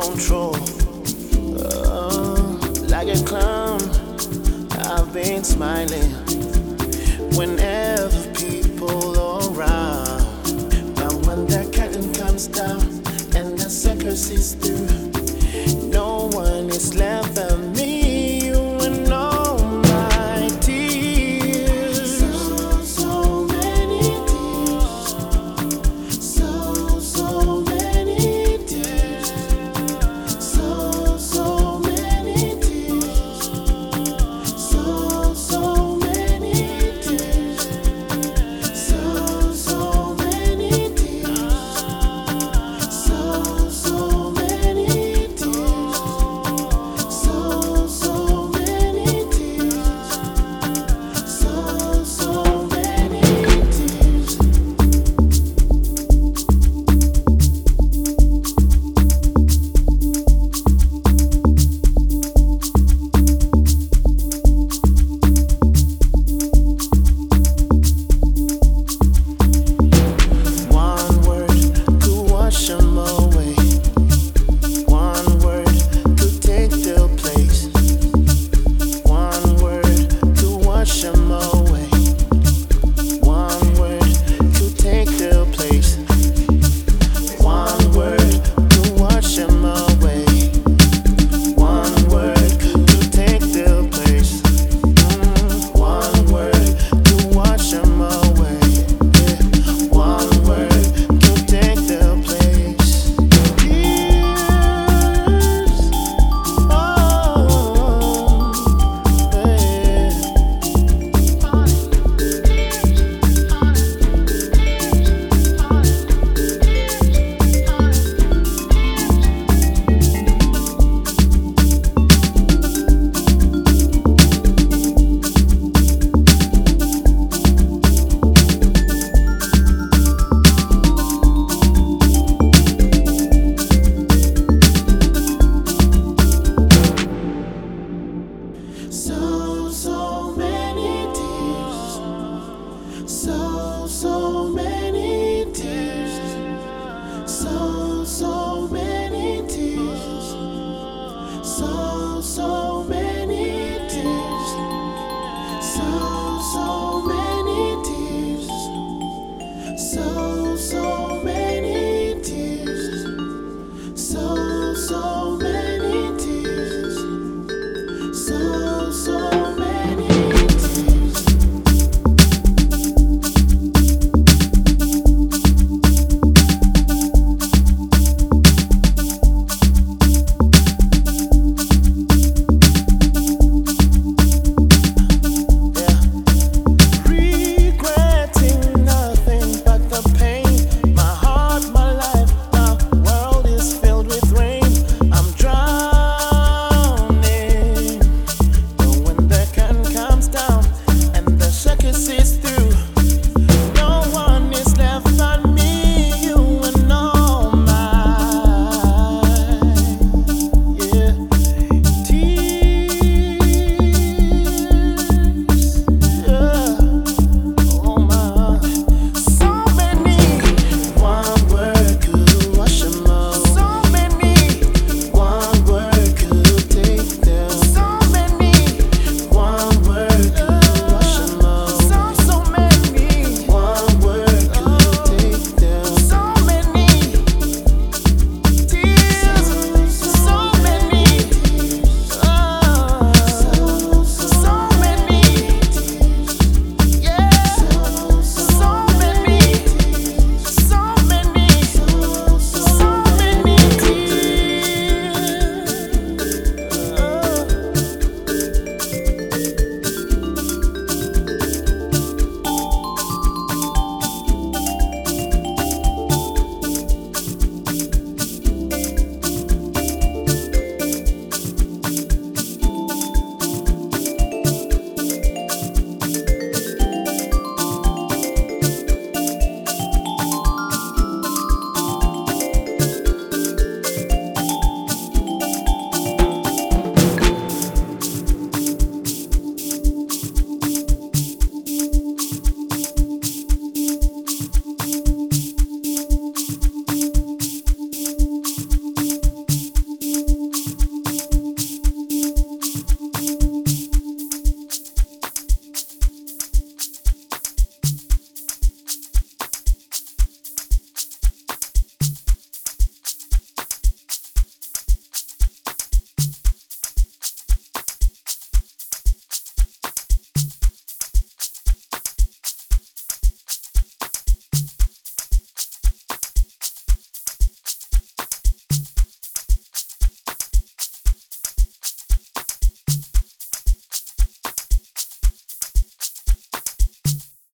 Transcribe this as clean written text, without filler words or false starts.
control. Like a clown, I've been smiling whenever people are around. But when the curtain comes down and the circus is through, no one is left but me, you and all my tears. So many tears. So many tears. So many tears. So many tears. So many tears. So many tears. So many tears. So many tears. One word to wash them away. One word to take their place. One word to wash them away. One word to take their place. One word to wash them away. One word to take their place. One word to wash them away. One word to take their place. Tears, oh, so many tears. So many tears. So many tears. So many tears. So many tears. So